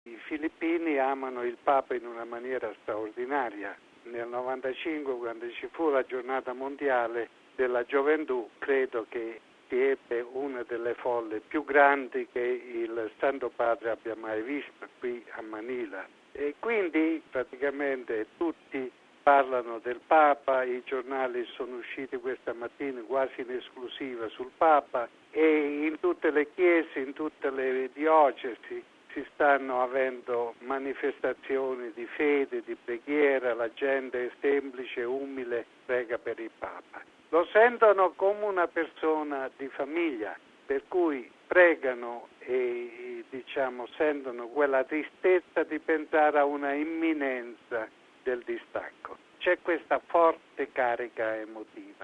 I filippini amano il Papa in una maniera straordinaria. Nel 95, quando ci fu la giornata mondiale della gioventù, credo che si ebbe una delle folle più grandi che il Santo Padre abbia mai visto qui a Manila. E quindi praticamente tutti parlano del Papa, i giornali sono usciti questa mattina quasi in esclusiva sul Papa e in tutte le chiese, in tutte le diocesi si stanno avendo manifestazioni di fede, di preghiera, la gente semplice, umile, prega per il Papa. Lo sentono come una persona di famiglia, per cui pregano e sentono quella tristezza di pensare a una imminenza del distacco. C'è questa forte carica emotiva.